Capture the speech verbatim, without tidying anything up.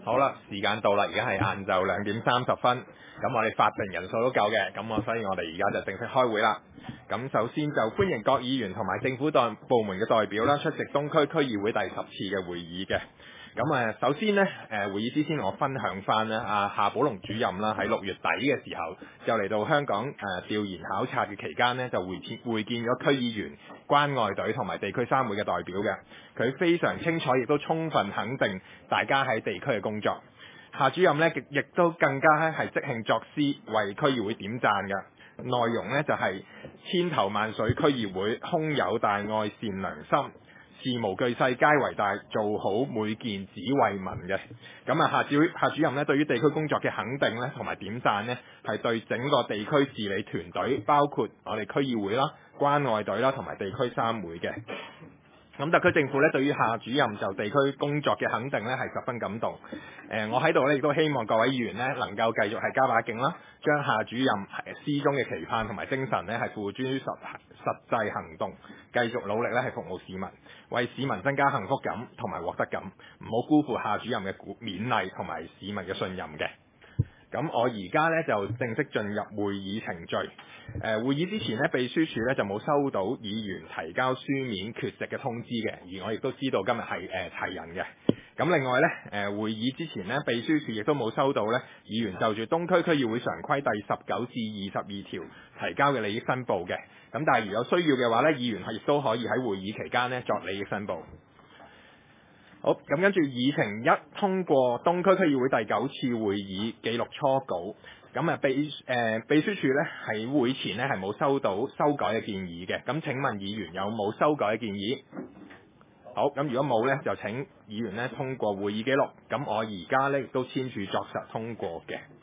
好啦，時間到啦，而家係晏晝兩點三十分，咁我哋法定人數都夠嘅，咁我所以我哋而家就正式開會啦。咁首先就歡迎各議員同埋政府代部門嘅代表啦出席東區區議會第十次嘅會議嘅。咁誒，首先呢，誒會議之前我分享翻咧，阿夏寶龍主任啦喺六月底嘅時候就嚟到香港誒調研考察嘅期間呢，就會見會見咗區議員、關愛隊同埋地區三會嘅代表嘅。佢非常清楚，亦都充分肯定大家喺地區嘅工作。夏主任呢，亦亦都更加咧係即興作詩為區議會點讚嘅。內容呢，就係、是、千頭萬緒區議會，空有大愛善良心。事無巨細皆為大，做好每件只為民嘅。咁啊，夏主夏主任咧，對於地區工作嘅肯定咧，同埋點讚呢，係對整個地區治理團隊，包括我哋區議會啦、關愛隊啦，同埋地區三會嘅。咁特區政府咧，對於夏主任就地區工作嘅肯定咧，係十分感動。誒、呃，我喺度咧亦都希望各位議員咧能夠繼續係加把勁啦，將夏主任詩中嘅期盼同埋精神咧係付諸實實際行動，繼續努力咧係服務市民，為市民增加幸福感同埋獲得感，唔好辜負夏主任嘅勉勵同埋市民嘅信任嘅。咁我而家咧就正式進入會議程序。誒、呃、會議之前咧，秘書處咧就冇收到議員提交書面缺席嘅通知嘅，而我亦都知道今日係誒齊人嘅。咁另外咧，誒、呃、會議之前咧，秘書處亦都冇收到咧議員就住東區區議會常規第十九至二十二條提交嘅利益申報嘅。咁但係如有需要嘅話咧，議員係亦都可以喺會議期間咧作利益申報。好，咁跟住議程一，通過東區區議會第九次會議記錄初稿。咁啊秘誒、呃、秘書處咧喺會前咧係冇收到修改嘅建議嘅。咁請問議員有冇修改嘅建議？好，咁如果冇咧，就請議員咧通過會議記錄。咁我而家咧亦都簽署作實通過嘅。